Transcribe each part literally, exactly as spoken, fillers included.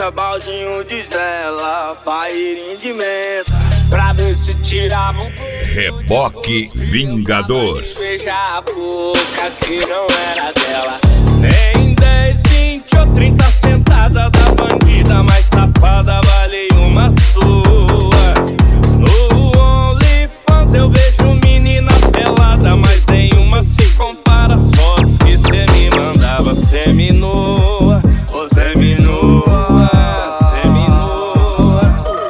cerveja, baldinho de gela, pairinho de menta, pra ver se tiravam. Reboque Vingador. Veja a boca que não era dela. Nem dez, vinte ou trinta sentada da bandida mais safada vale uma sua. No OnlyFans eu vejo menina pelada, mas nenhuma se compara às fotos que cê me mandava. Seminua, ô seminua, seminua.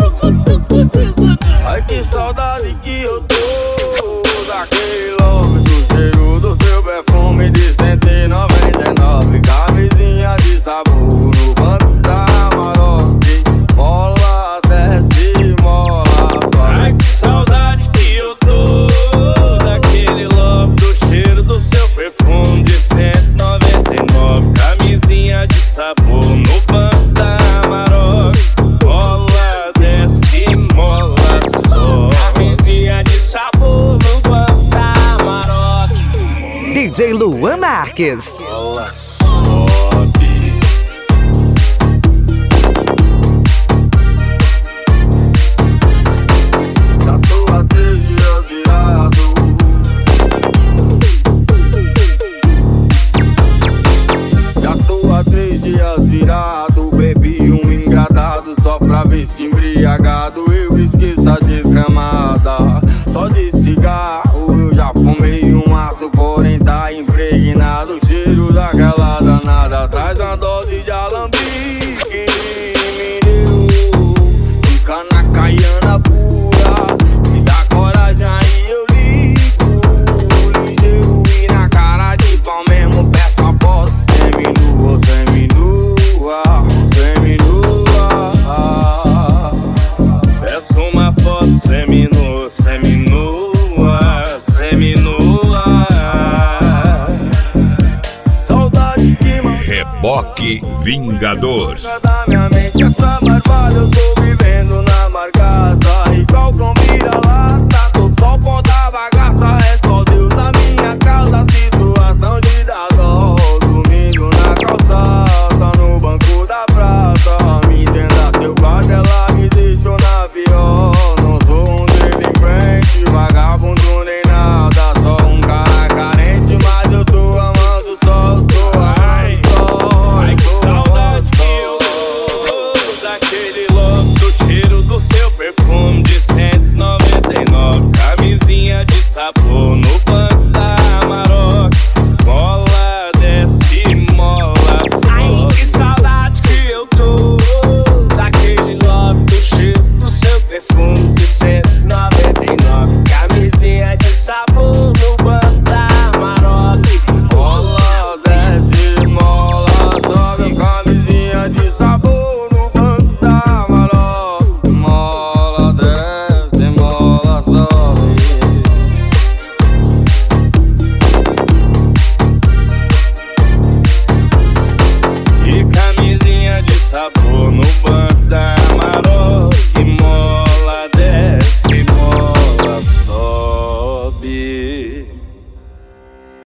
Ai que saudade que eu tô daquele love, do cheiro do seu perfume de cento e noventa e nove. Camisinha de sabor no banco da Maroc, mola, desce, mola, sobe. Ai que saudade que eu tô daquele love, do cheiro do seu perfume de cento e noventa e nove. Camisinha de sabor no banco da Maroc, mola, desce, mola, sobe. Camisinha de sabor no banco da Maroc, D J Luan Marques. mola, sobe. Já tô há três dias virado. Já tô há três dias virado. Bebi um engradado só pra ver se embriagado eu esqueço a desgramada. Só de cigarro eu já fumei um maço, porém tá impregnado o cheiro daquela danada. Traz uma dose de alambique, mineiro, um cana caiana pura. Me dá coragem aí eu ligo, ligeiro e na cara de pau mesmo peço a foto. Seminua, seminua, seminua. Peço uma foto seminua, seminua, seminua. Saudade que manda Reboque Vingador. da minha mente essa barbada. Eu tô vivendo na marcada, igual com vira-lata.